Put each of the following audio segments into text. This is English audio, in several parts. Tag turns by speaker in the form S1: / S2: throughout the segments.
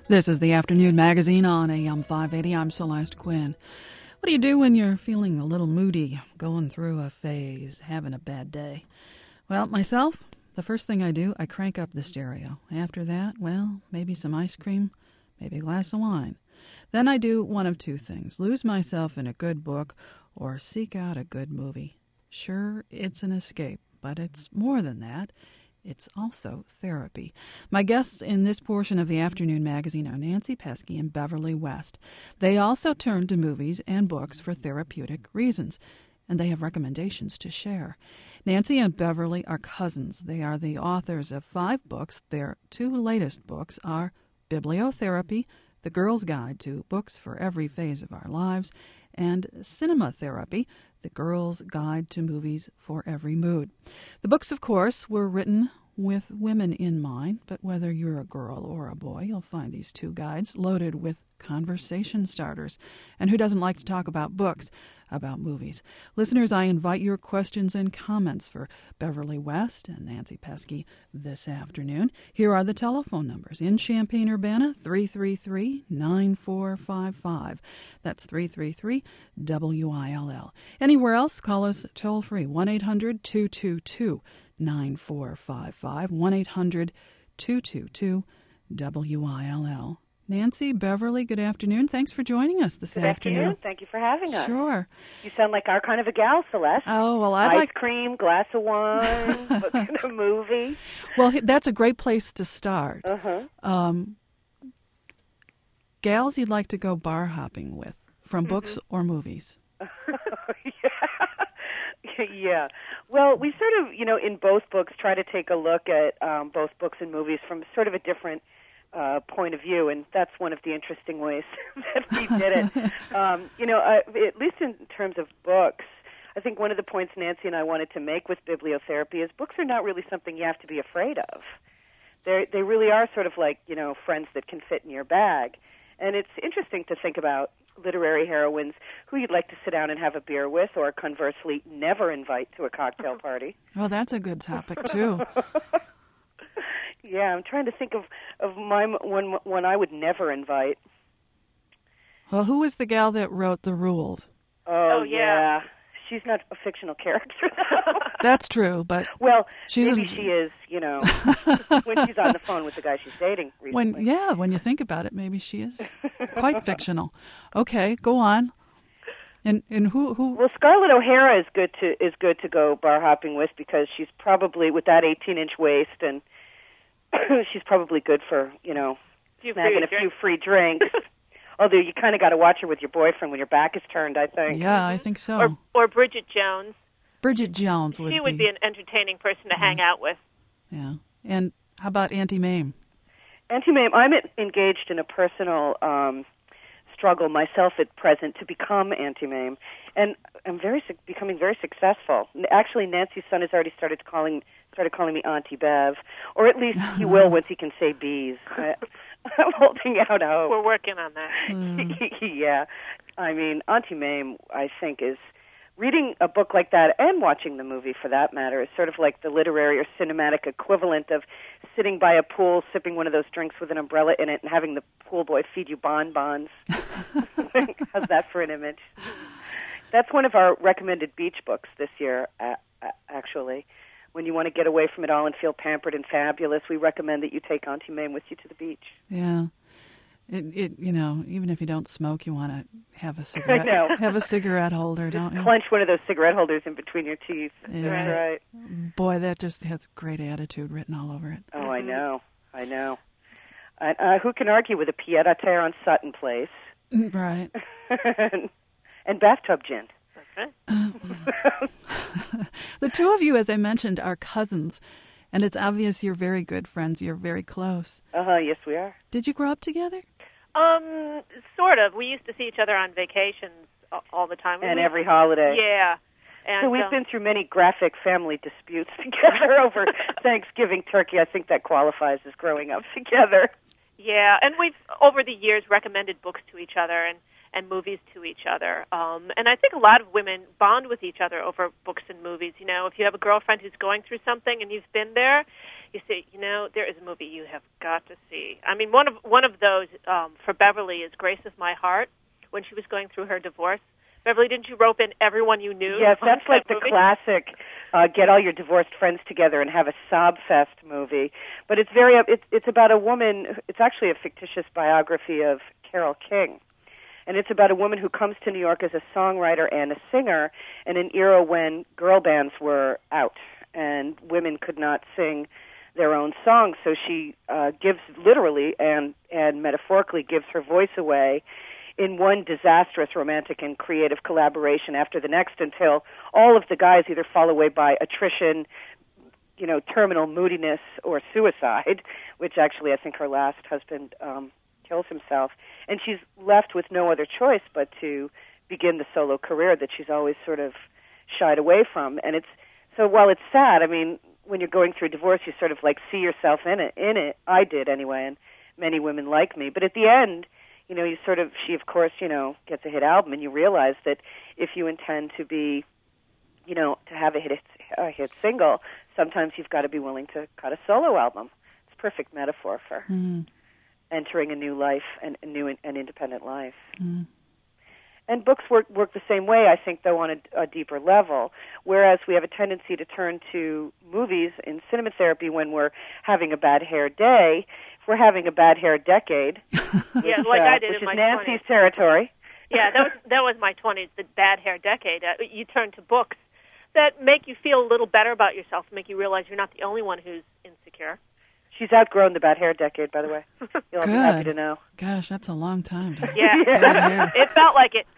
S1: This is the Afternoon Magazine on AM 580. I'm Celeste Quinn. What do you do when you're feeling a little moody, going through a phase, having a bad day? Well, myself, the first thing I do, I crank up the stereo. After that, well, maybe some ice cream, maybe a glass of wine. Then I do one of two things, lose myself in a good book or seek out a good movie. Sure, it's an escape, but it's more than that. It's also therapy. My guests in this portion of the Afternoon Magazine are Nancy Pesky and Beverly West. They also turn to movies and books for therapeutic reasons, and they have recommendations to share. Nancy and Beverly are cousins. They are the authors of 5 books. Their 2 latest books are Bibliotherapy, The Girl's Guide to Books for Every Phase of Our Lives, and Cinema Therapy, The Girl's Guide to Movies for Every Mood. The books, of course, were written with women in mind, but whether you're a girl or a boy, you'll find these 2 guides loaded with conversation starters. And who doesn't like to talk about books, about movies? Listeners, I invite your questions and comments for Beverly West and Nancy Pesky this afternoon. Here are the telephone numbers. In Champaign-Urbana, 333-9455. That's 333-WILL. Anywhere else, call us toll-free, 1-800-222-9455, 1-800-222-WILL. Nancy, Beverly, good afternoon. Thanks for joining us this afternoon.
S2: Good afternoon. Thank you for having us.
S1: Sure.
S2: You sound like our kind of a gal, Celeste.
S1: Oh, well,
S2: Ice cream, glass of wine, book and a movie.
S1: Well, that's a great place to start. Gals you'd like to go bar hopping with, from books or movies?
S2: Yeah. Well, we sort of, in both books try to take a look at both books and movies from sort of a different point of view, and that's one of the interesting ways that we did it. At least in terms of books, I think one of the points Nancy and I wanted to make with bibliotherapy is books are not really something you have to be afraid of. They really are sort of like, friends that can fit in your bag. And it's interesting to think about literary heroines who you'd like to sit down and have a beer with, or conversely, never invite to a cocktail party.
S1: Well, that's a good topic, too.
S2: Yeah, I'm trying to think of my one I would never invite.
S1: Well, who was the gal that wrote The Rules?
S2: Oh yeah. She's not a fictional character.
S1: That's true, but
S2: well, maybe she is, when she's on the phone with the guy she's dating recently.
S1: When you think about it, maybe she is quite fictional. Okay, go on. And who?
S2: Well, Scarlett O'Hara is good to go bar hopping with, because she's probably with that 18-inch waist, and she's probably good for, snagging a few free drinks. Although you kind of got to watch her with your boyfriend when your back is turned, I think.
S1: Yeah, I think so.
S3: Or Bridget Jones.
S1: Bridget Jones would be.
S3: She would be an entertaining person to hang out with.
S1: Yeah. And how about Auntie Mame?
S2: Auntie Mame, I'm engaged in a personal struggle myself at present to become Auntie Mame. And I'm becoming very successful. Actually, Nancy's son has already started calling me Auntie Bev, or at least he will once he can say bees. I'm holding out hope.
S3: We're working on that.
S2: Yeah. I mean, Auntie Mame, I think, is reading a book like that, and watching the movie for that matter, is sort of like the literary or cinematic equivalent of sitting by a pool, sipping one of those drinks with an umbrella in it, and having the pool boy feed you bonbons. How's that for an image? That's one of our recommended beach books this year, actually. When you want to get away from it all and feel pampered and fabulous, we recommend that you take Auntie Mame with you to the beach.
S1: Yeah. Even if you don't smoke, you want to have a cigarette.
S2: I know.
S1: Have a cigarette holder, don't you?
S2: Clench one of those cigarette holders in between your teeth.
S1: Yeah.
S2: That's right.
S1: Boy, that just has great attitude written all over it.
S2: Oh, I know. Who can argue with a pied-à-terre on Sutton Place?
S1: Right.
S2: and bathtub gin.
S1: The two of you, as I mentioned, are cousins, and it's obvious you're very good friends. You're very close.
S2: Yes, we are.
S1: Did you grow up together?
S3: Sort of. We used to see each other on vacations all the time.
S2: And every holiday.
S3: Yeah. And
S2: so we've been through many graphic family disputes together over Thanksgiving turkey. I think that qualifies as growing up together.
S3: Yeah, and we've, over the years, recommended books to each other, and and movies to each other. And I think a lot of women bond with each other over books and movies. You know, if you have a girlfriend who's going through something and you've been there, you say, you know, there is a movie you have got to see. I mean, one of those for Beverly is Grace of My Heart, when she was going through her divorce. Beverly, didn't you rope in everyone you knew?
S2: Yes, that's like the classic get all your divorced friends together and have a sob fest movie. But it's about a woman. It's actually a fictitious biography of Carole King. And it's about a woman who comes to New York as a songwriter and a singer in an era when girl bands were out and women could not sing their own songs. So she gives literally and metaphorically gives her voice away in one disastrous romantic and creative collaboration after the next until all of the guys either fall away by attrition, you know, terminal moodiness, or suicide, which actually I think her last husband kills himself. And she's left with no other choice but to begin the solo career that she's always sort of shied away from. And so while it's sad, I mean, when you're going through divorce, you sort of like see yourself in it. I did anyway, and many women like me. But at the end, you know, she of course, you know, gets a hit album, and you realize that if you intend to be, you know, to have a hit single, sometimes you've got to be willing to cut a solo album. It's a perfect metaphor for entering a new life and a new and independent life. And books work the same way, I think, though, on a deeper level, whereas we have a tendency to turn to movies in cinema therapy when we're having a bad hair day. If we're having a bad hair decade,
S3: yeah, like I did
S2: which
S3: in
S2: is
S3: my
S2: Nancy's
S3: 20s.
S2: territory.
S3: Yeah, that was my 20s, the bad hair decade. You turn to books that make you feel a little better about yourself, make you realize you're not the only one who's insecure.
S2: She's outgrown the bad hair decade, by the way. You'll be happy to know.
S1: Gosh, that's a long time.
S3: Yeah, it felt like it.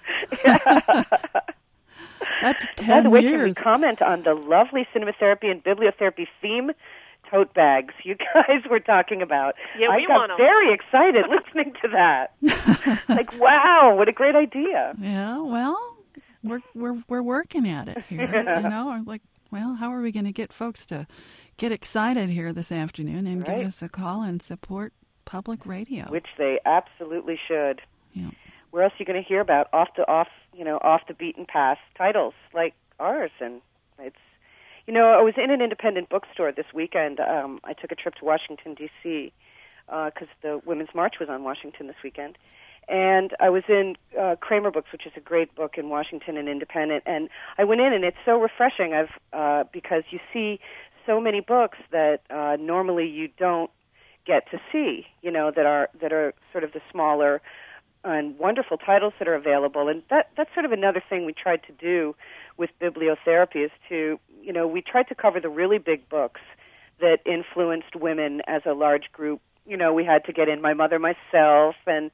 S1: That's 10
S2: By the way,
S1: years.
S2: can we comment on the lovely cinema therapy and bibliotherapy theme tote bags you guys were talking about?
S3: Yeah,
S2: I got very excited listening to that. Like, wow, what a great idea.
S1: Yeah, well, we're working at it here. You know, I'm like, well, how are we going to get folks to get excited here this afternoon and give us a call and support public radio?
S2: Which they absolutely should.
S1: Yeah.
S2: Where else are you going to hear about off the beaten path titles like ours? And it's, you know, I was in an independent bookstore this weekend. I took a trip to Washington, D.C., because the Women's March was on Washington this weekend. And I was in Kramer Books, which is a great book in Washington and independent. And I went in, and it's so refreshing because you see so many books that normally you don't get to see, you know, that are sort of the smaller and wonderful titles that are available. And that's sort of another thing we tried to do with bibliotherapy is to, you know, we tried to cover the really big books that influenced women as a large group. You know, we had to get in My Mother, Myself, and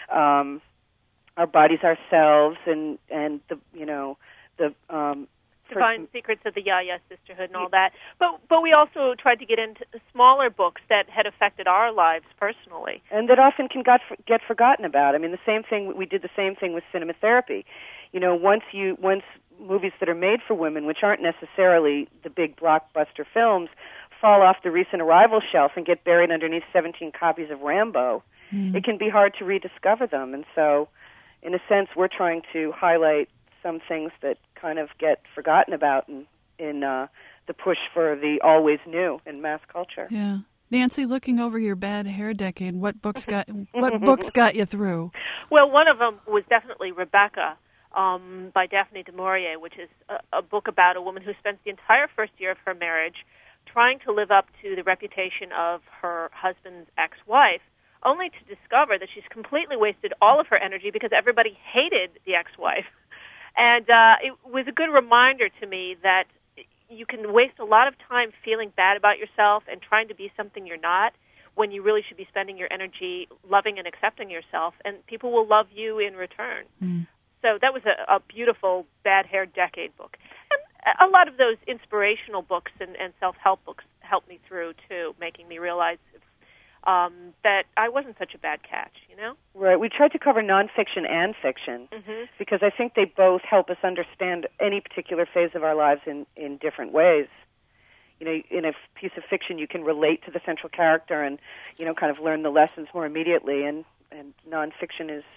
S2: Our Bodies, Ourselves, and the, you know, the
S3: Divine Secrets of the Ya-Ya Sisterhood and all that. But we also tried to get into smaller books that had affected our lives personally.
S2: And that often can get forgotten about. I mean, we did the same thing with cinema therapy. You know, once movies that are made for women, which aren't necessarily the big blockbuster films, fall off the recent arrival shelf and get buried underneath 17 copies of Rambo, it can be hard to rediscover them. And so, in a sense, we're trying to highlight some things that kind of get forgotten about in the push for the always new in mass culture.
S1: Yeah. Nancy, looking over your bad hair decade, what books got you through?
S3: Well, one of them was definitely Rebecca by Daphne du Maurier, which is a book about a woman who spends the entire first year of her marriage trying to live up to the reputation of her husband's ex-wife, only to discover that she's completely wasted all of her energy because everybody hated the ex-wife. And it was a good reminder to me that you can waste a lot of time feeling bad about yourself and trying to be something you're not when you really should be spending your energy loving and accepting yourself, and people will love you in return. So that was a beautiful bad hair decade book. And a lot of those inspirational books and self-help books helped me through, too, making me realize that I wasn't such a bad catch, you know?
S2: Right. We tried to cover nonfiction and fiction because I think they both help us understand any particular phase of our lives in different ways. You know, in a piece of fiction, you can relate to the central character and, you know, kind of learn the lessons more immediately, and nonfiction is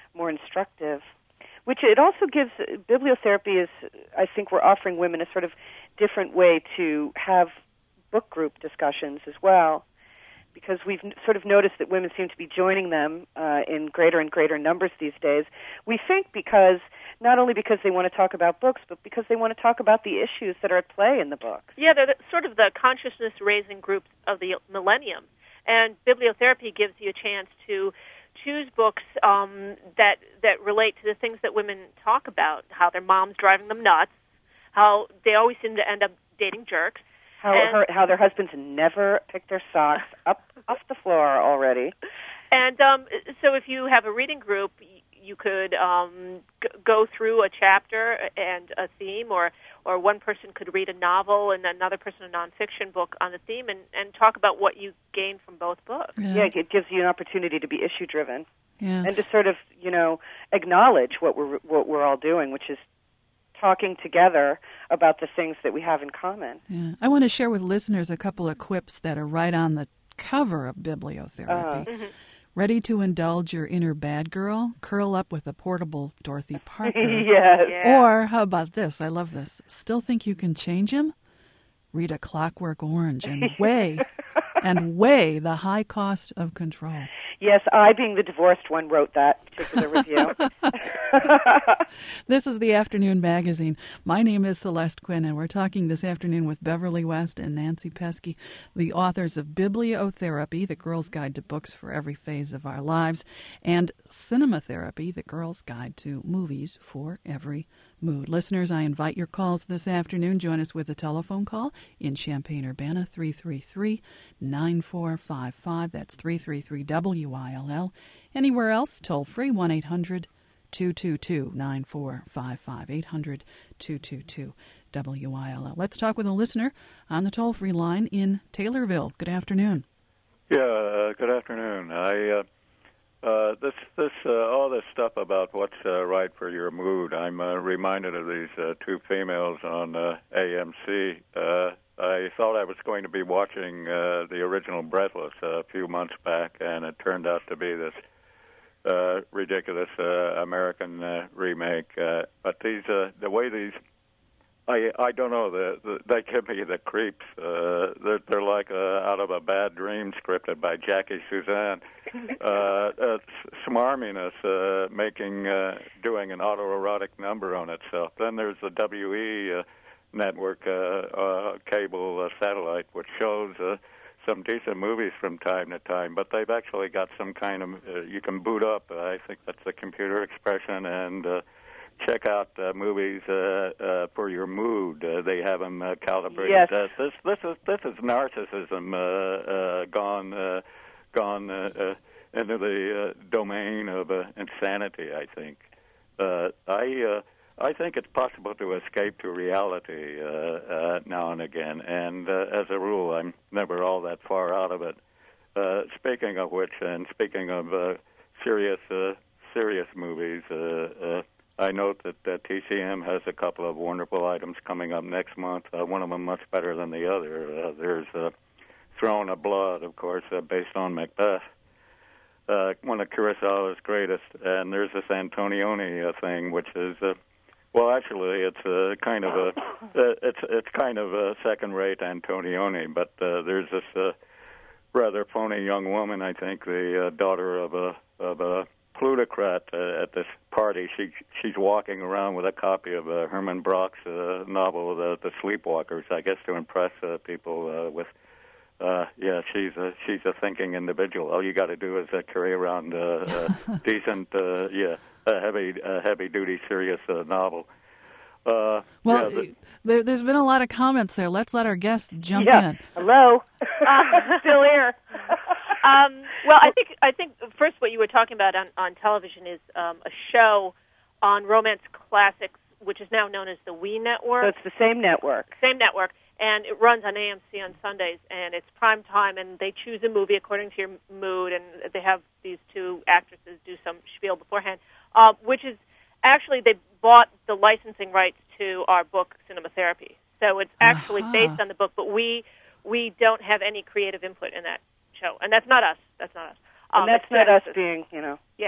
S2: more instructive. Which it also gives, bibliotherapy is, I think we're offering women a sort of different way to have book group discussions as well, because we've sort of noticed that women seem to be joining them in greater and greater numbers these days. We think not only because they want to talk about books, but because they want to talk about the issues that are at play in the books.
S3: Yeah, they're sort of the consciousness-raising groups of the millennium, and bibliotherapy gives you a chance to choose books that relate to the things that women talk about, how their mom's driving them nuts, how they always seem to end up dating jerks,
S2: how their husbands never pick their socks up off the floor already.
S3: And so if you have a reading group, you could go through a chapter and a theme, or one person could read a novel and another person a nonfiction book on the theme, and talk about what you gain from both books.
S2: Yeah, it gives you an opportunity to be issue-driven,
S1: and
S2: to sort of, acknowledge what we're all doing, which is talking together about the things that we have in common.
S1: Yeah. I want to share with listeners a couple of quips that are right on the cover of Bibliotherapy.
S3: Mm-hmm.
S1: Ready to indulge your inner bad girl? Curl up with a portable Dorothy Parker.
S2: Yes.
S3: Yeah.
S1: Or, how about this? I love this. Still think you can change him? Read A Clockwork Orange and weigh the high cost of control.
S2: Yes, I, being the divorced one, wrote that particular review.
S1: This is the Afternoon Magazine. My name is Celeste Quinn, and we're talking this afternoon with Beverly West and Nancy Pesky, the authors of Bibliotherapy, The Girl's Guide to Books for Every Phase of Our Lives, and Cinematherapy, The Girl's Guide to Movies for Every Mood. Listeners, I invite your calls this afternoon. Join us with a telephone call in Champaign-Urbana, 333-9455. That's 333-WILL. Anywhere else, toll free, 1-800-222-9455, 800-222-WILL. Let's talk with a listener on the toll-free line in Taylorville. Good afternoon.
S4: Yeah, good afternoon. All this stuff about what's right for your mood, I'm reminded of these two females on AMC. I thought I was going to be watching the original Breathless a few months back, and it turned out to be this ridiculous American remake. But the way these, I don't know, they give me the creeps. They're like out of a bad dream scripted by Jackie Suzanne. Smarminess, doing an autoerotic number on itself. Then there's the WE network cable satellite, which shows some decent movies from time to time, but they've actually got some kind of, you can boot up, I think that's the computer expression, and check out movies for your mood. They have them calibrated.
S2: Yes.
S4: This is narcissism gone into the domain of insanity, I think. I think it's possible to escape to reality now and again, and as a rule, I'm never all that far out of it. Speaking of which, and speaking of serious movies, I note that TCM has a couple of wonderful items coming up next month. One of them much better than the other. There's Throne of Blood, of course, based on Macbeth. One of Kurosawa's greatest, and there's this Antonioni thing, which is well, actually, it's kind of a second-rate Antonioni, but there's this rather phony young woman, I think, the daughter of a plutocrat at this party. She's walking around with a copy of Herman Brock's novel, The Sleepwalkers, I guess, to impress people with. She's a thinking individual. All you got to do is carry around a decent, heavy duty, serious novel.
S1: There's been a lot of comments there. Let's let our guests jump in.
S2: Hello, still here.
S3: Well, I think first what you were talking about on television is a show on romance classics, which is now known as the WE Network.
S2: So it's the same network.
S3: Same network. And it runs on AMC on Sundays, and it's prime time, and they choose a movie according to your mood, and they have these two actresses do some spiel beforehand, which is actually they bought the licensing rights to our book, Cinematherapy. So it's actually based on the book, but we don't have any creative input in that show, and that's not us.
S2: And that's not us being,
S3: Yeah.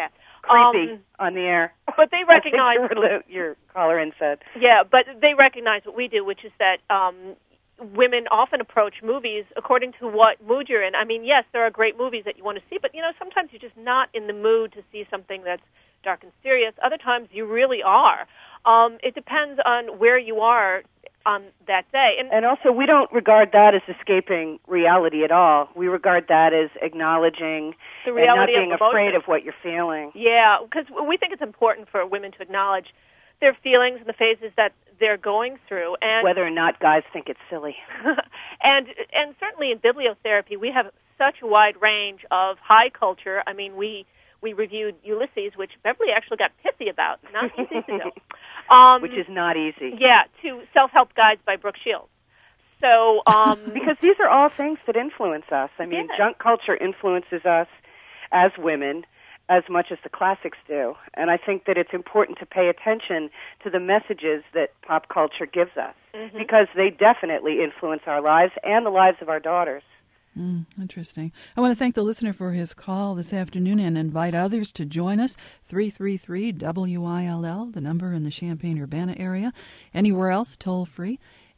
S2: Creepy on the air.
S3: But they recognize...
S2: I think your caller-in said.
S3: Yeah, but they recognize what we do, which is that women often approach movies according to what mood you're in. I mean, yes, there are great movies that you want to see, but, sometimes you're just not in the mood to see something that's dark and serious. Other times you really are. It depends on where you are on that day.
S2: And also, we don't regard that as escaping reality at all. We regard that as acknowledging
S3: the reality
S2: and not being
S3: of
S2: afraid of what you're feeling.
S3: Yeah, because we think it's important for women to acknowledge their feelings and the phases that they're going through, and
S2: whether or not guys think it's silly.
S3: and certainly in bibliotherapy, we have such a wide range of high culture. I mean, we reviewed Ulysses, which Beverly actually got pithy about, not easy to do.
S2: Which is not easy.
S3: Yeah, to Self-Help Guides by Brooke Shields. So,
S2: because these are all things that influence us. I mean, junk culture influences us as women as much as the classics do. And I think that it's important to pay attention to the messages that pop culture gives us, because they definitely influence our lives and the lives of our daughters.
S1: Interesting. I want to thank the listener for his call this afternoon and invite others to join us. 333-WILL, the number in the Champaign-Urbana area. Anywhere else, toll free,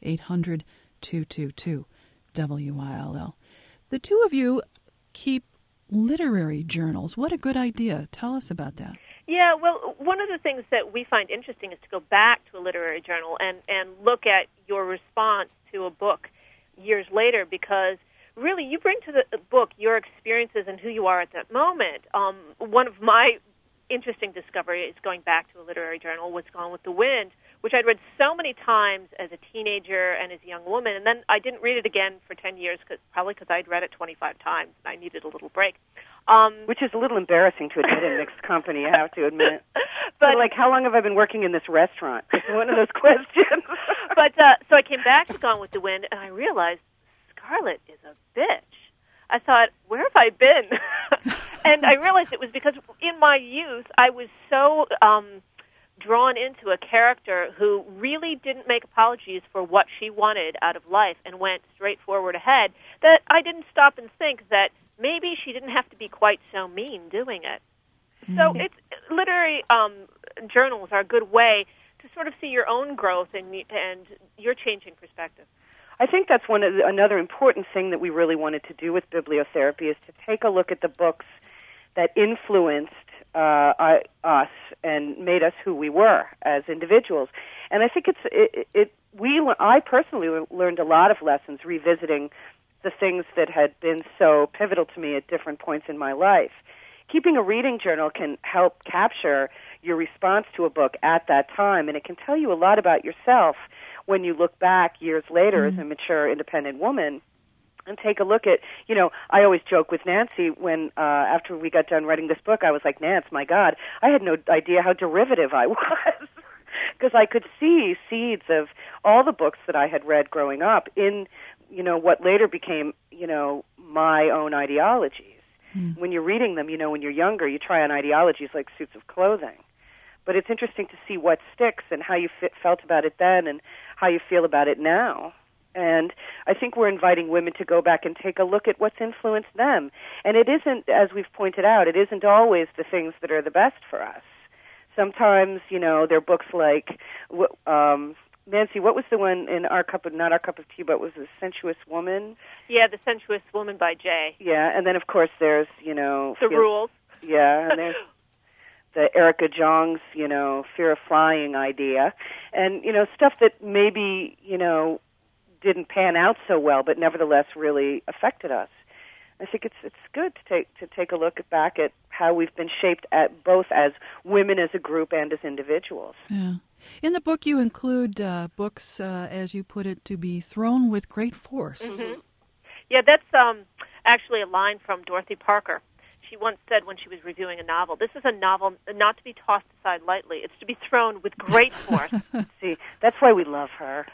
S1: 800-222-WILL. The two of you keep literary journals. What a good idea. Tell us about that.
S3: Yeah, well, one of the things that we find interesting is to go back to a literary journal and look at your response to a book years later, because really you bring to the book your experiences and who you are at that moment. One of my interesting discoveries going back to a literary journal was Gone with the Wind, which I'd read so many times as a teenager and as a young woman, and then I didn't read it again for 10 years, probably because I'd read it 25 times and I needed a little break.
S2: Which is a little embarrassing to admit in mixed company, I have to admit. But like, how long have I been working in this restaurant? It's one of those questions.
S3: But so I came back to Gone with the Wind, and I realized Scarlett is a bitch. I thought, where have I been? And I realized it was because in my youth, I was so drawn into a character who really didn't make apologies for what she wanted out of life and went straight forward ahead, that I didn't stop and think that maybe she didn't have to be quite so mean doing it. So it's literary journals are a good way to sort of see your own growth and your changing perspective.
S2: I think that's another important thing that we really wanted to do with bibliotherapy, is to take a look at the books that influenced us and made us who we were as individuals. And I think I personally learned a lot of lessons revisiting the things that had been so pivotal to me at different points in my life. Keeping a reading journal can help capture your response to a book at that time, and it can tell you a lot about yourself when you look back years later as a mature, independent woman and take a look at, I always joke with Nancy when, after we got done writing this book, I was like, Nance, my God, I had no idea how derivative I was. Because I could see seeds of all the books that I had read growing up in, what later became, my own ideologies. When you're reading them, when you're younger, you try on ideologies like suits of clothing. But it's interesting to see what sticks and how you felt about it then and how you feel about it now. And I think we're inviting women to go back and take a look at what's influenced them. And it isn't, as we've pointed out, it isn't always the things that are the best for us. Sometimes, there are books like, Nancy, what was the one in not Our Cup of Tea, but was The Sensuous Woman?
S3: Yeah, The Sensuous Woman by Jay.
S2: Yeah, and then, of course, there's,
S3: The Rules.
S2: Yeah, and there's the Erica Jong's, Fear of Flying idea. And, stuff that maybe, didn't pan out so well, but nevertheless really affected us. I think it's good to take a look back at how we've been shaped at both as women as a group and as individuals.
S1: Yeah. In the book, you include books, as you put it, to be thrown with great force.
S3: Mm-hmm. Yeah, that's actually a line from Dorothy Parker. She once said when she was reviewing a novel, this is a novel not to be tossed aside lightly. It's to be thrown with great force.
S2: See, that's why we love her.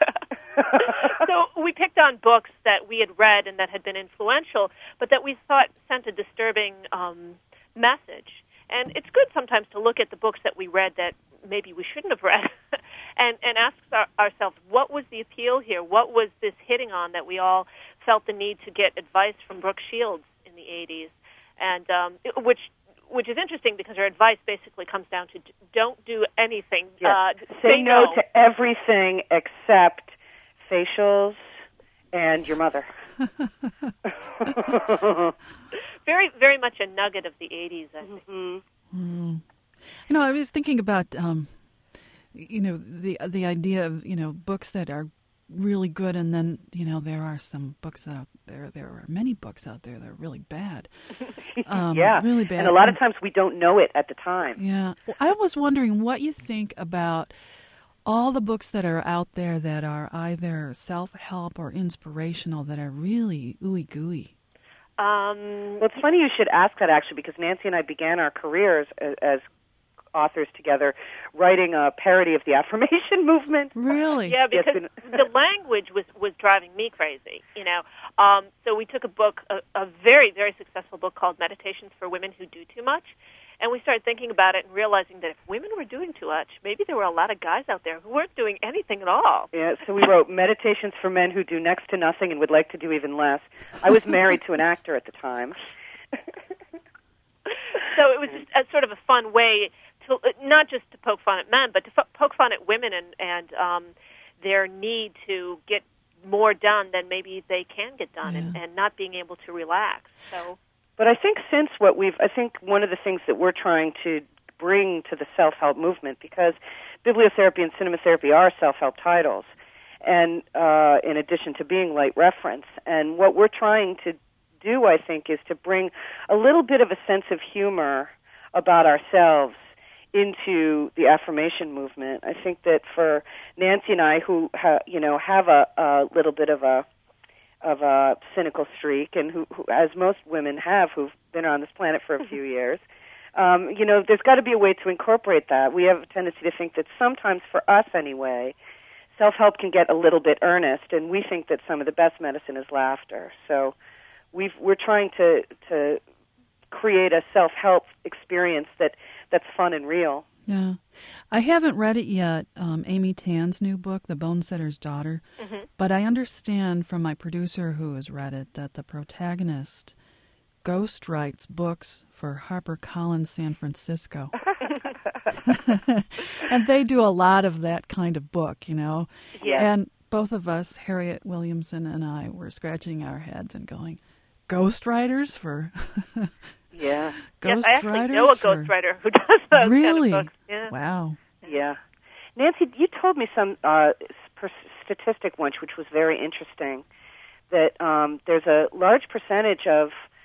S3: So we picked on books that we had read and that had been influential, but that we thought sent a disturbing message. And it's good sometimes to look at the books that we read that maybe we shouldn't have read and ask ourselves, what was the appeal here? What was this hitting on that we all felt the need to get advice from Brooke Shields in the 80s? And which which is interesting because her advice basically comes down to don't do anything.
S2: Yeah. Say no to everything except facials and your mother.
S3: Very, very much a nugget of the 80s, I think.
S1: Mm-hmm. You know, I was thinking about, the idea of, books that are really good, and then, there are some books out there. There are many books out there that are really bad. Really bad.
S2: And a lot of times we don't know it at the time.
S1: Yeah. Well, I was wondering what you think about all the books that are out there that are either self-help or inspirational that are really ooey-gooey.
S2: Well, it's funny you should ask that, actually, because Nancy and I began our careers as authors together writing a parody of the affirmation movement.
S1: Really?
S3: Yeah, because the language was driving me crazy, So we took a book, a very, very successful book called Meditations for Women Who Do Too Much, and we started thinking about it and realizing that if women were doing too much, maybe there were a lot of guys out there who weren't doing anything at all.
S2: Yeah, so we wrote Meditations for Men Who Do Next to Nothing and Would Like to Do Even Less. I was married to an actor at the time.
S3: So it was just a sort of a fun way to, not just to poke fun at men, but to poke fun at women and their need to get more done than maybe they can get done, and not being able to relax. So.
S2: But I think I think one of the things that we're trying to bring to the self-help movement, because bibliotherapy and cinematherapy are self-help titles, and in addition to being light reference, and what we're trying to do, I think, is to bring a little bit of a sense of humor about ourselves into the affirmation movement. I think that for Nancy and I, who have a little bit of a cynical streak, and who, as most women have, who've been on this planet for a few years, there's got to be a way to incorporate that. We have a tendency to think that sometimes, for us anyway, self-help can get a little bit earnest, and we think that some of the best medicine is laughter. So we're trying to create a self-help experience that's fun and real.
S1: Yeah. I haven't read it yet, Amy Tan's new book, The Bone Setter's Daughter, but I understand from my producer who has read it that the protagonist ghostwrites books for HarperCollins San Francisco. And they do a lot of that kind of book,
S2: Yeah.
S1: And both of us, Harriet Williamson and I, were scratching our heads and going, ghostwriters for...
S2: Yeah.
S3: Yes, I actually know a ghostwriter who does those
S1: really?
S3: kind of books. Yeah.
S1: Wow.
S2: Yeah. Nancy, you told me some statistic once, which was very interesting, that there's a large percentage of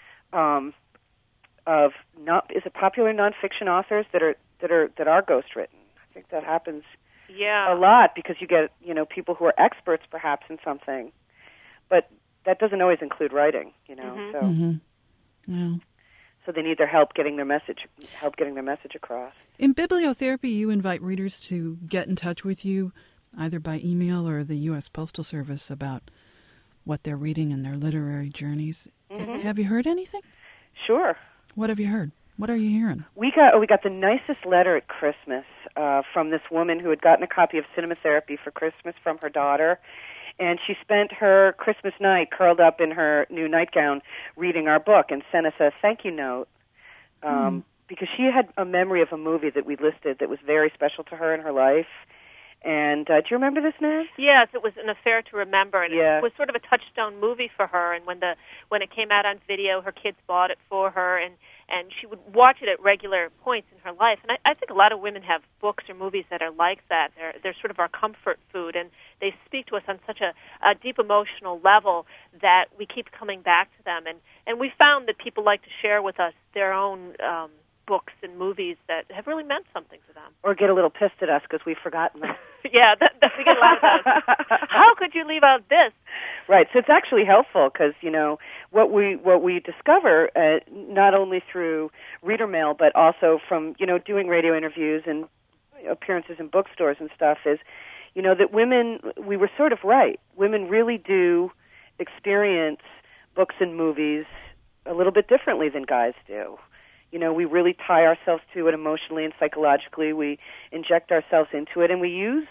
S2: popular nonfiction authors that are ghostwritten. I think that happens a lot because you get people who are experts perhaps in something, but that doesn't always include writing. So.
S1: Mm-hmm. Yeah.
S2: So they need their help getting their message across.
S1: In bibliotherapy, you invite readers to get in touch with you, either by email or the U.S. Postal Service, about what they're reading in their literary journeys. Mm-hmm. Have you heard anything?
S2: Sure.
S1: What have you heard? What are you hearing?
S2: We got the nicest letter at Christmas from this woman who had gotten a copy of Cinematherapy for Christmas from her daughter. And she spent her Christmas night curled up in her new nightgown reading our book and sent us a thank you note because she had a memory of a movie that we listed that was very special to her in her life. And do you remember this, Nan?
S3: Yes, it was An Affair to Remember, and
S2: it
S3: was sort of a touchstone movie for her. And when it came out on video, her kids bought it for her, and she would watch it at regular points in her life. And I think a lot of women have books or movies that are like that. They're sort of our comfort food, and they speak to us on such a deep emotional level that we keep coming back to them. And we found that people like to share with us their own books and movies that have really meant something to them.
S2: Or get a little pissed at us because we've forgotten them.
S3: Yeah, we get a lot of those. How could you leave out this?
S2: Right, so it's actually helpful because, what we discover, not only through reader mail, but also from, doing radio interviews and appearances in bookstores and stuff is, that women, we were sort of right. Women really do experience books and movies a little bit differently than guys do. We really tie ourselves to it emotionally and psychologically. We inject ourselves into it, and we use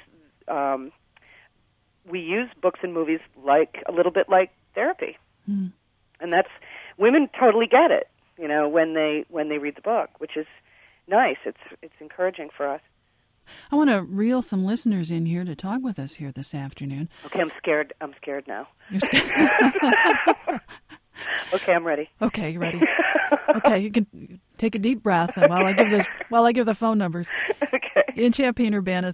S2: books and movies a little bit like therapy. And women totally get it. when they read the book, which is nice. It's encouraging for us.
S1: I want to reel some listeners in here to talk with us here this afternoon.
S2: Okay, I'm scared now.
S1: You're scared?
S2: Okay, I'm ready.
S1: Okay, you ready? Okay, you can take a deep breath while I give the phone numbers.
S2: Okay.
S1: In Champaign-Urbana,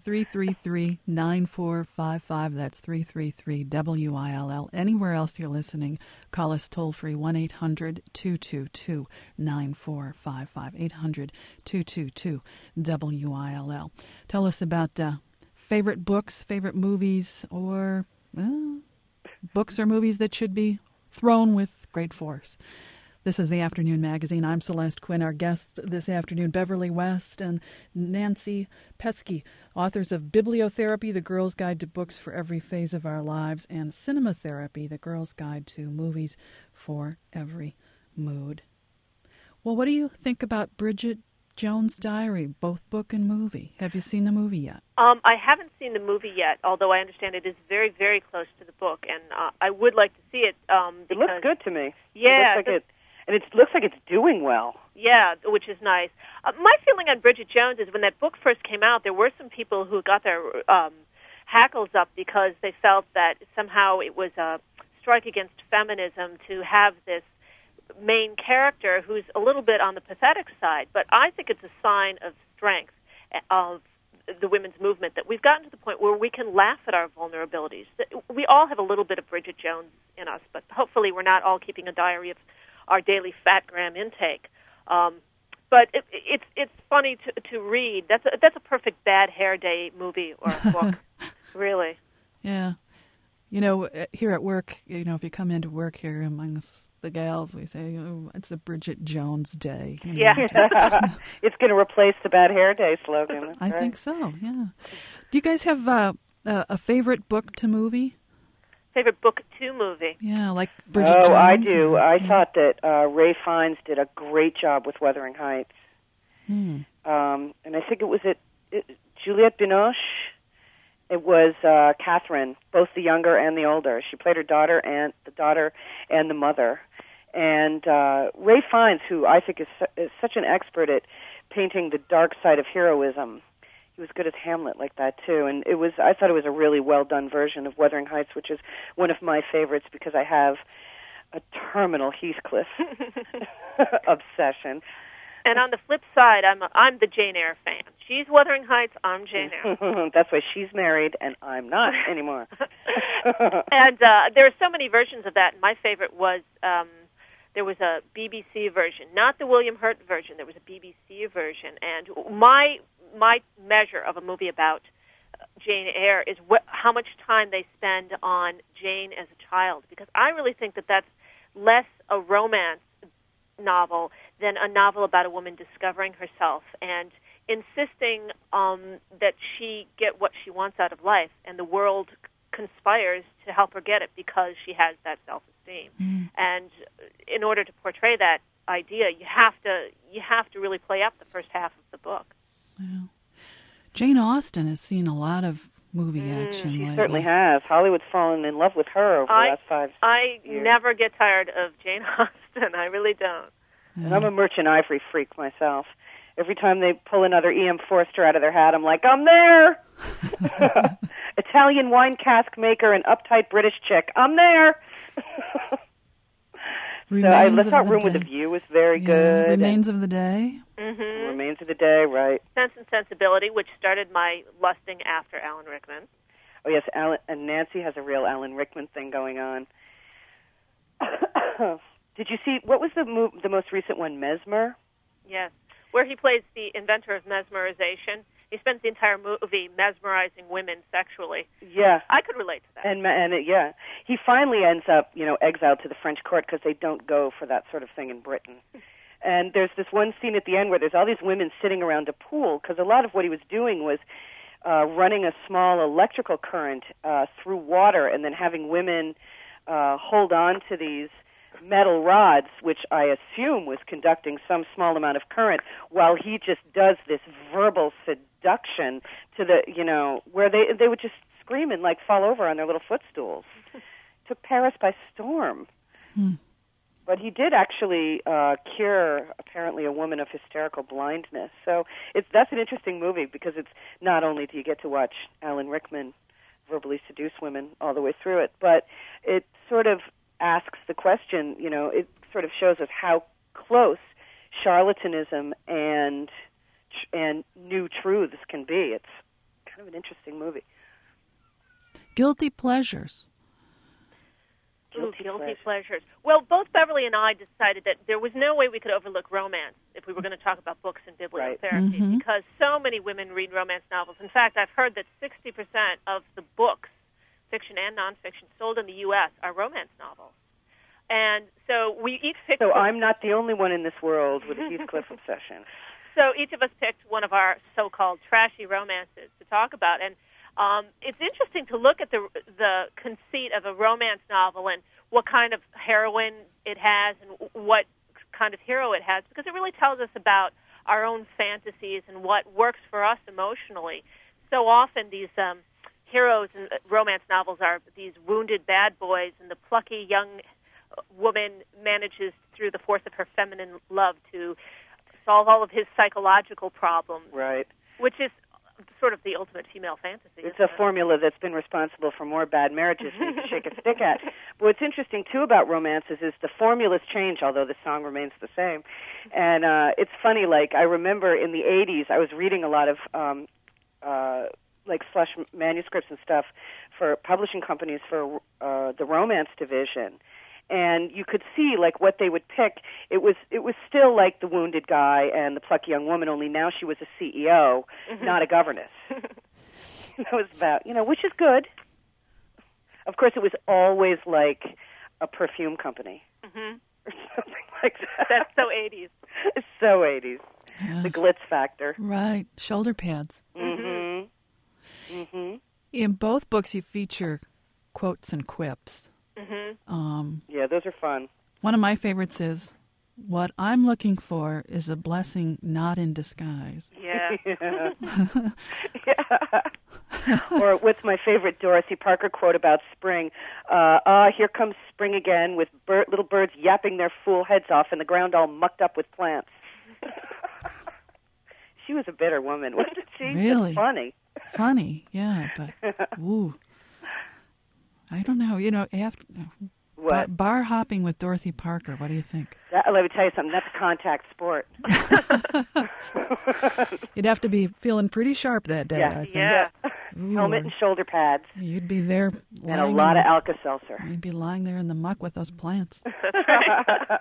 S1: 333-9455. That's 333-WILL. Anywhere else you're listening, call us toll-free, 1-800-222-9455, 800-222-WILL. Tell us about favorite books, favorite movies, or books or movies that should be thrown with great force. This is the Afternoon Magazine. I'm Celeste Quinn. Our guests this afternoon, Beverly West and Nancy Pesky, authors of Bibliotherapy, The Girl's Guide to Books for Every Phase of Our Lives, and Cinematherapy, The Girl's Guide to Movies for Every Mood. Well, what do you think about Bridget Jones' Diary, both book and movie? Have you seen the movie yet?
S3: I haven't seen the movie yet, although I understand it is very, very close to the book, and I would like to see it.
S2: It looks good to me.
S3: Yeah.
S2: And it looks like it's doing well.
S3: Yeah, which is nice. My feeling on Bridget Jones is when that book first came out, there were some people who got their hackles up because they felt that somehow it was a strike against feminism to have this main character who's a little bit on the pathetic side. But I think it's a sign of strength of the women's movement that we've gotten to the point where we can laugh at our vulnerabilities. We all have a little bit of Bridget Jones in us, but hopefully we're not all keeping a diary of our daily fat gram intake. But it's funny to read. That's a perfect bad hair day movie or a book, really.
S1: Yeah. Here at work, if you come into work here amongst the gals, we say, it's a Bridget Jones day.
S3: Yeah.
S2: It's going to replace the bad hair day slogan.
S1: I think so, yeah. Do you guys have a favorite book to movie?
S3: Favorite book to movie?
S1: Yeah, like Bridget Jones?
S2: Oh, I do. I thought that Ray Fiennes did a great job with Wuthering Heights. And I think it was Juliette Binoche. It was Catherine, both the younger and the older. She played her daughter and the mother. And Ray Fiennes, who I think is such an expert at painting the dark side of heroism, he was good as Hamlet like that too. And I thought it was a really well done version of Wuthering Heights, which is one of my favorites because I have a terminal Heathcliff obsession.
S3: And on the flip side, I'm the Jane Eyre fan. She's Wuthering Heights, I'm Jane Eyre.
S2: That's why she's married and I'm not anymore.
S3: And there are so many versions of that. My favorite was there was a BBC version, not the William Hurt version. There was a BBC version, and my measure of a movie about Jane Eyre is how much time they spend on Jane as a child, because I really think that that's less a romance novel than a novel about a woman discovering herself and insisting that she get what she wants out of life, and the world conspires to help her get it because she has that self-esteem. And in order to portray that idea, you have to really play up the first half of the book.
S1: Yeah. Jane Austen has seen a lot of movie action lately.
S2: She certainly has. Hollywood's fallen in love with her over the last 5 years.
S3: I never get tired of Jane Austen. I really don't.
S1: Yeah.
S2: And I'm a Merchant Ivory freak myself. Every time they pull another E.M. Forster out of their hat, I'm like, I'm there! Italian wine cask maker and uptight British chick. I'm there! So I thought Room with a View was very good.
S1: Remains of the Day.
S3: Mm-hmm.
S2: Remains of the Day, right.
S3: Sense and Sensibility, which started my lusting after Alan Rickman.
S2: Oh, yes, and Nancy has a real Alan Rickman thing going on. Did you see, what was the most recent one, Mesmer?
S3: Yes, where he plays the inventor of mesmerization. He spends the entire movie mesmerizing women sexually.
S2: Yeah.
S3: I could relate to that.
S2: And he finally ends up, exiled to the French court because they don't go for that sort of thing in Britain. And there's this one scene at the end where there's all these women sitting around a pool, because a lot of what he was doing was running a small electrical current through water and then having women hold on to these metal rods, which I assume was conducting some small amount of current, while he just does this verbal seduction to the, where they would just scream and fall over on their little footstools. Took Paris by storm. But he did actually cure, apparently, a woman of hysterical blindness. So that's an interesting movie because it's not only do you get to watch Alan Rickman verbally seduce women all the way through it, but it sort of asks the question, it sort of shows us how close charlatanism and new truths can be. It's kind of an interesting movie.
S1: Guilty pleasures.
S3: Guilty pleasures. Well, both Beverly and I decided that there was no way we could overlook romance if we were going to talk about books and bibliotherapy,
S2: right.
S1: Mm-hmm.
S3: because so many women read romance novels. In fact, I've heard that 60% of the books, fiction and nonfiction, sold in the U.S. are romance novels. And so we each picked...
S2: So I'm not the only one in this world with a Heathcliff obsession.
S3: So each of us picked one of our so-called trashy romances to talk about. And it's interesting to look at the conceit of a romance novel and what kind of heroine it has and what kind of hero it has, because it really tells us about our own fantasies and what works for us emotionally. So often these heroes in romance novels are these wounded bad boys, and the plucky young woman manages, through the force of her feminine love, to solve all of his psychological problems.
S2: Right.
S3: Which is sort of the ultimate female fantasy.
S2: It's a formula that's been responsible for more bad marriages than you can shake a stick at. But what's interesting, too, about romances is the formulas change, although the song remains the same. And it's funny, like, I remember in the 80s, I was reading a lot of, slush manuscripts and stuff for publishing companies for the romance division. And you could see, like, what they would pick. It was still like the wounded guy and the plucky young woman, only now she was a CEO, not a governess. It was about, which is good. Of course, it was always like a perfume company or something like that.
S3: That's so 80s.
S2: It's so 80s. Yeah. The glitz factor.
S1: Right. Shoulder pads.
S2: Mm-hmm. Mm-hmm.
S1: In both books, you feature quotes and quips.
S2: Yeah, those are fun.
S1: One of my favorites is, "What I'm looking for is a blessing not in disguise."
S3: Yeah.
S2: Yeah. Or what's my favorite Dorothy Parker quote about spring? Here comes spring again with little birds yapping their fool heads off and the ground all mucked up with plants. She was a bitter woman, wasn't she?
S1: Really?
S2: Just funny.
S1: Funny, yeah, but ooh. I don't know. After bar hopping with Dorothy Parker. What do you think?
S2: Let me tell you something. That's a contact sport.
S1: You'd have to be feeling pretty sharp that day.
S2: Yeah,
S1: I think.
S3: Yeah.
S1: Ooh,
S2: helmet and shoulder pads.
S1: You'd be there,
S2: and a lot of Alka-Seltzer.
S1: You'd be lying there in the muck with those plants.
S3: That's right.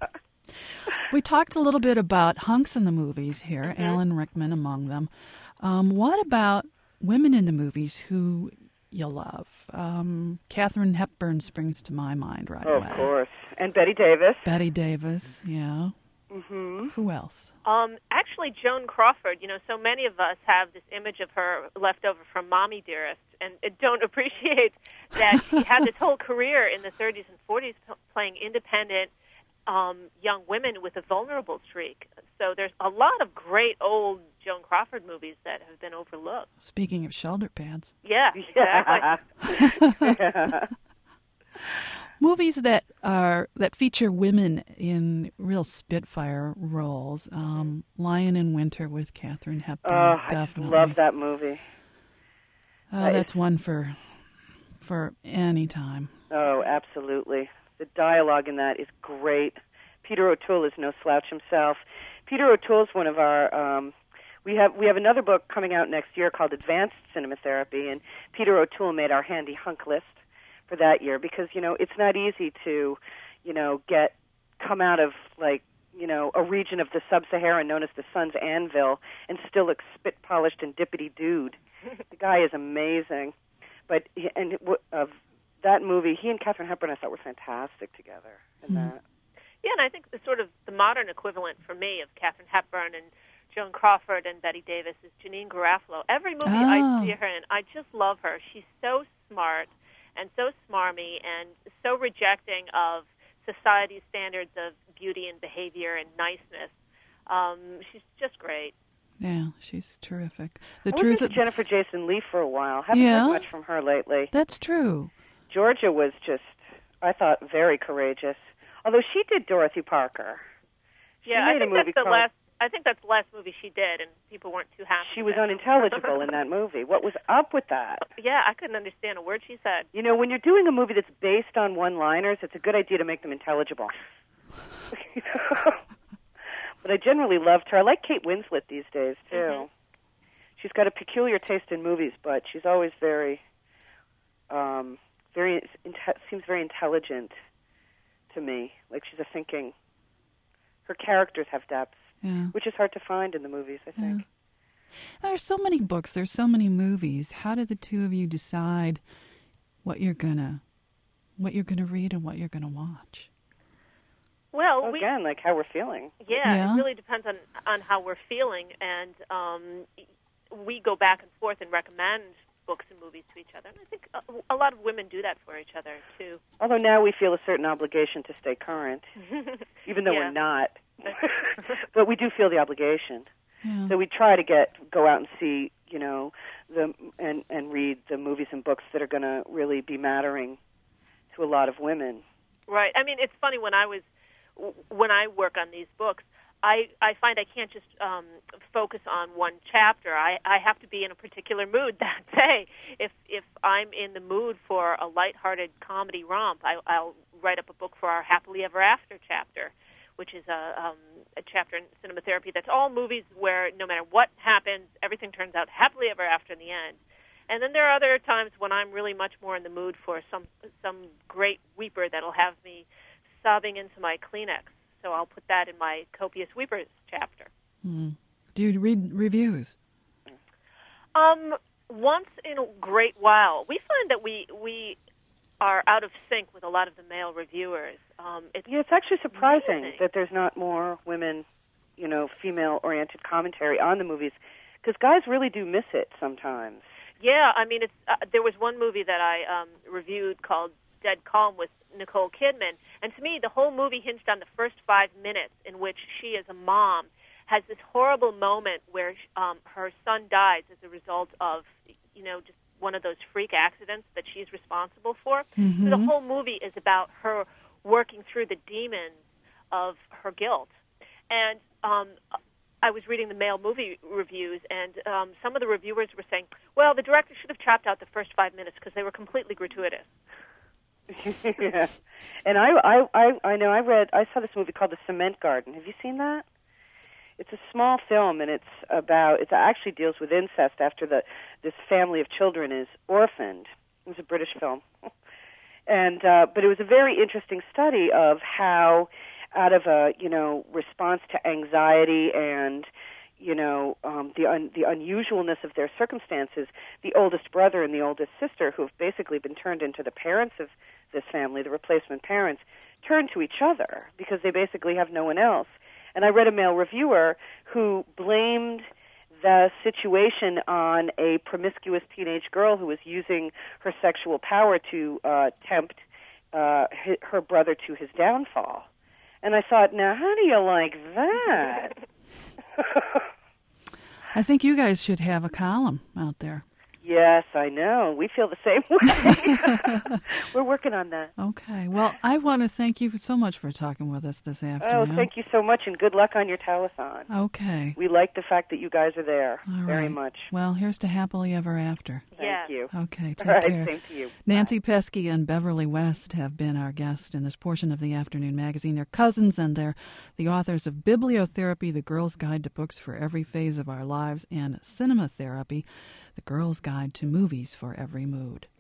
S1: We talked a little bit about hunks in the movies here, Alan Rickman among them. What about women in the movies who you love? Katharine Hepburn springs to my mind right away.
S2: Of course. And Betty Davis.
S1: Betty Davis, yeah.
S2: Mm-hmm.
S1: Who else?
S3: Actually, Joan Crawford. So many of us have this image of her left over from Mommy Dearest, and don't appreciate that she had this whole career in the 30s and 40s playing independent young women with a vulnerable streak. So there's a lot of great old Joan Crawford movies that have been overlooked.
S1: Speaking of shoulder pads.
S3: Yeah, exactly.
S2: Yeah.
S1: Movies that feature women in real Spitfire roles. Lion in Winter with Katharine Hepburn.
S2: Oh,
S1: definitely.
S2: I love that movie.
S1: That's one for any time.
S2: Oh, absolutely. The dialogue in that is great. Peter O'Toole is no slouch himself. Peter O'Toole is one of our. We have another book coming out next year called Advanced Cinema Therapy, and Peter O'Toole made our handy hunk list for that year because it's not easy to come out of a region of the sub-Saharan known as the Sun's Anvil and still look spit-polished and dippity dude. The guy is amazing, but that movie, he and Katharine Hepburn, I thought were fantastic together in that.
S3: Yeah, and I think the modern equivalent for me of Katharine Hepburn and Joan Crawford and Betty Davis is Janine Garofalo. Every movie I see her in, I just love her. She's so smart and so smarmy and so rejecting of society's standards of beauty and behavior and niceness. She's just great.
S1: Yeah, she's terrific.
S2: I was into Jennifer Jason Leigh for a while. Haven't heard much from her lately.
S1: That's true.
S2: Georgia was just, I thought, very courageous. Although she did Dorothy Parker. She
S3: Yeah,
S2: made a movie called...
S3: I think that's the last movie she did, and people weren't too happy.
S2: She was unintelligible in that movie. What was up with that?
S3: Yeah, I couldn't understand a word she said.
S2: You know, when you're doing a movie that's based on one-liners, it's a good idea to make them intelligible. But I generally loved her. I like Kate Winslet these days, too. Mm-hmm. She's got a peculiar taste in movies, but she's always seems very intelligent to me. Like she's a thinking... Her characters have depth. Yeah. Which is hard to find in the movies, I think.
S1: Yeah. There's so many books. There's so many movies. How do the two of you decide what you're gonna read and what you're gonna watch?
S3: Well,
S2: again, like how we're feeling.
S3: Yeah, it really depends on how we're feeling, and we go back and forth and recommend books and movies to each other. And I think a lot of women do that for each other too.
S2: Although now we feel a certain obligation to stay current, even though we're not. But we do feel the obligation. Yeah. So we try to go out and see, and read the movies and books that are going to really be mattering to a lot of women.
S3: Right. I mean, it's funny when I work on these books, I find I can't just focus on one chapter. I have to be in a particular mood that day. If I'm in the mood for a lighthearted comedy romp, I'll write up a book for our Happily Ever After chapter, which is a chapter in cinema therapy that's all movies where no matter what happens, everything turns out happily ever after in the end. And then there are other times when I'm really much more in the mood for some great weeper that'll have me sobbing into my Kleenex. So I'll put that in my Copious Weepers chapter.
S1: Mm. Do you read reviews?
S3: Once in a great while. We find that we are out of sync with a lot of the male reviewers.
S2: It's actually surprising that there's not more women, female-oriented commentary on the movies, because guys really do miss it sometimes.
S3: Yeah, I mean, there was one movie that I reviewed called Dead Calm with Nicole Kidman, and to me, the whole movie hinged on the first 5 minutes in which she, as a mom, has this horrible moment where her son dies as a result of, just one of those freak accidents that she's responsible for. Mm-hmm. So the whole movie is about her working through the demons of her guilt. And I was reading the male movie reviews, and some of the reviewers were saying, well, the director should have chopped out the first 5 minutes because they were completely gratuitous.
S2: Yeah. And I saw this movie called The Cement Garden. Have you seen that? It's a small film, and it actually deals with incest after this family of children is orphaned. It was a British film. And but it was a very interesting study of how, out of a response to anxiety and the unusualness of their circumstances, the oldest brother and the oldest sister, who have basically been turned into the parents of this family, the replacement parents, turn to each other because they basically have no one else. And I read a male reviewer who blamed the situation on a promiscuous teenage girl who was using her sexual power to tempt her brother to his downfall. And I thought, now, how do you like that?
S1: I think you guys should have a column out there.
S2: Yes, I know. We feel the same way. We're working on that.
S1: Okay. Well, I want to thank you so much for talking with us this afternoon.
S2: Oh, thank you so much, and good luck on your telethon.
S1: Okay.
S2: We like the fact that you guys are there very
S1: right.
S2: much.
S1: Well, here's to Happily Ever After.
S2: Thank you.
S1: Okay, take
S2: care.
S1: Same
S2: to you.
S1: Nancy Pesky and Beverly West have been our guests in this portion of the afternoon magazine. They're cousins, and they're the authors of Bibliotherapy, The Girl's Guide to Books for Every Phase of Our Lives, and Cinema Therapy, The Girl's Guide to Movies for Every Mood.